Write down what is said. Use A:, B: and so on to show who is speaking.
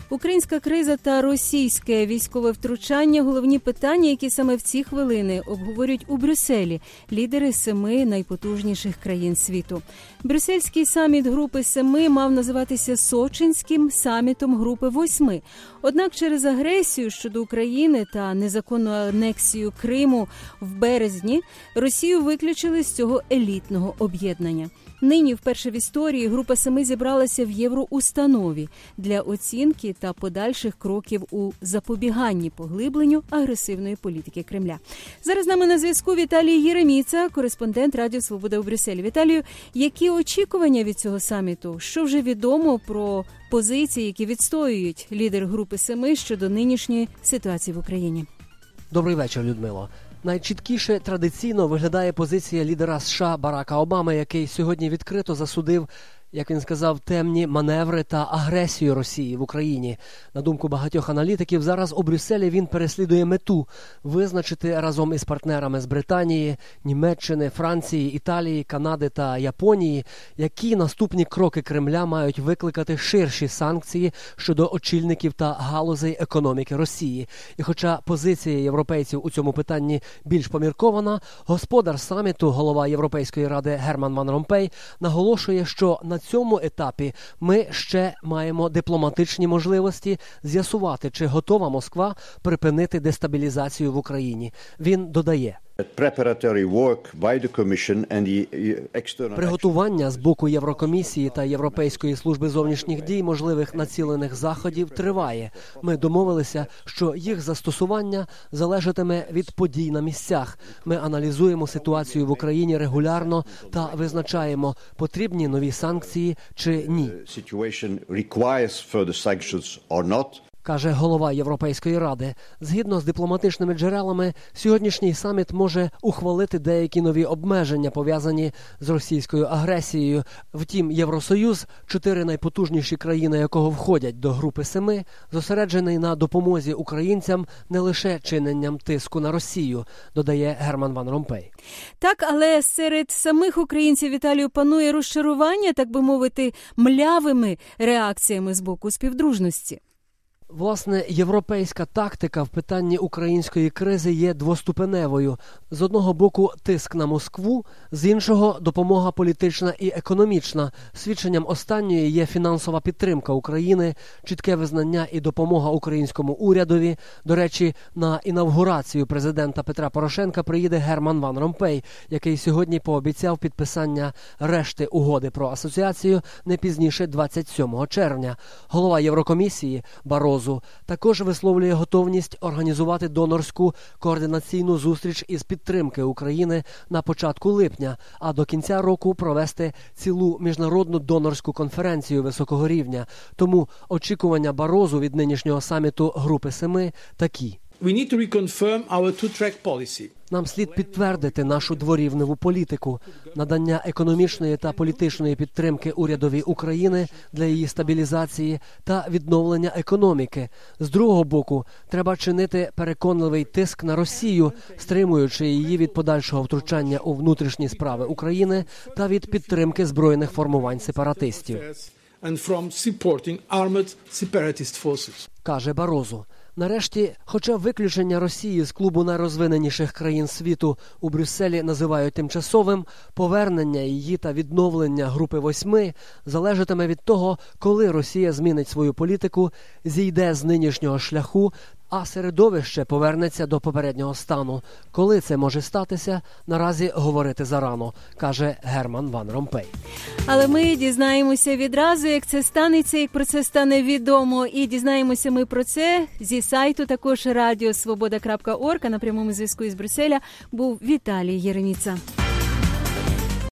A: Українська криза та російське військове втручання – головні питання, які саме в ці хвилини обговорюють у Брюсселі лідери 7 найпотужніших країн світу. Брюссельський саміт Групи 7 мав називатися Сочинським самітом Групи 8. Однак через агресію щодо України та незаконну анексію Криму в березні Росію виключили з цього елітного об'єднання. Нині вперше в історії Група 7 зібралася в євроустанові для оцінки та подальших кроків у запобіганні поглибленню агресивної політики Кремля. Зараз з нами на зв'язку Віталій Єреміца, кореспондент Радіо Свобода у Брюсселі. Віталію, які очікування від цього саміту? Що вже відомо про позиції, які відстоюють лідери Групи 7 щодо нинішньої ситуації в Україні?
B: Добрий вечір, Людмило. Найчіткіше традиційно виглядає позиція лідера США Барака Обами, який сьогодні відкрито засудив, як він сказав, темні маневри та агресію Росії в Україні. На думку багатьох аналітиків, зараз у Брюсселі він переслідує мету визначити разом із партнерами з Британії, Німеччини, Франції, Італії, Канади та Японії, які наступні кроки Кремля мають викликати ширші санкції щодо очільників та галузей економіки Росії. І хоча позиція європейців у цьому питанні більш поміркована, господар саміту, голова Європейської ради Герман Ван Ромпей, наголошує, що на цьому етапі ми ще маємо дипломатичні можливості з'ясувати, чи готова Москва припинити дестабілізацію в Україні. Він додає: приготування з боку Єврокомісії та Європейської служби зовнішніх дій можливих націлених заходів триває. Ми домовилися, що їх застосування залежатиме від подій на місцях. Ми аналізуємо ситуацію в Україні регулярно та визначаємо, потрібні нові санкції чи ні. Каже голова Європейської ради. Згідно з дипломатичними джерелами, сьогоднішній саміт може ухвалити деякі нові обмеження, пов'язані з російською агресією. Втім, Євросоюз, 4 найпотужніші країни якого входять до Групи 7, зосереджений на допомозі українцям не лише чиненням тиску на Росію, додає Герман Ван Ромпей.
A: Так, але серед самих українців, Віталію, панує розчарування, так би мовити, млявими реакціями з боку співдружності.
B: Власне, європейська тактика в питанні української кризи є двоступеневою. З одного боку тиск на Москву, з іншого допомога політична і економічна. Свідченням останньої є фінансова підтримка України, чітке визнання і допомога українському урядові. До речі, на інавгурацію президента Петра Порошенка приїде Герман Ван Ромпей, який сьогодні пообіцяв підписання решти угоди про асоціацію не пізніше 27 червня. Голова Єврокомісії Барозу також висловлює готовність організувати донорську координаційну зустріч із підтримки України на початку липня, а до кінця року провести цілу міжнародну донорську конференцію високого рівня. Тому очікування Барозу від нинішнього саміту Групи 7 такі. Нам слід підтвердити нашу дворівневу політику, надання економічної та політичної підтримки урядові України для її стабілізації та відновлення економіки. З другого боку, треба чинити переконливий тиск на Росію, стримуючи її від подальшого втручання у внутрішні справи України та від підтримки збройних формувань сепаратистів. Каже Барозу. Нарешті, хоча виключення Росії з клубу найрозвиненіших країн світу у Брюсселі називають тимчасовим, повернення її та відновлення Групи 8 залежатиме від того, коли Росія змінить свою політику, зійде з нинішнього шляху, а середовище повернеться до попереднього стану. Коли це може статися, наразі говорити зарано, каже Герман Ван Ромпей.
A: Але ми дізнаємося відразу, як це станеться, як про це стане відомо. І дізнаємося ми про це зі сайту також radiosvoboda.org. А на прямому зв'язку із Брюсселя був Віталій Єреміца.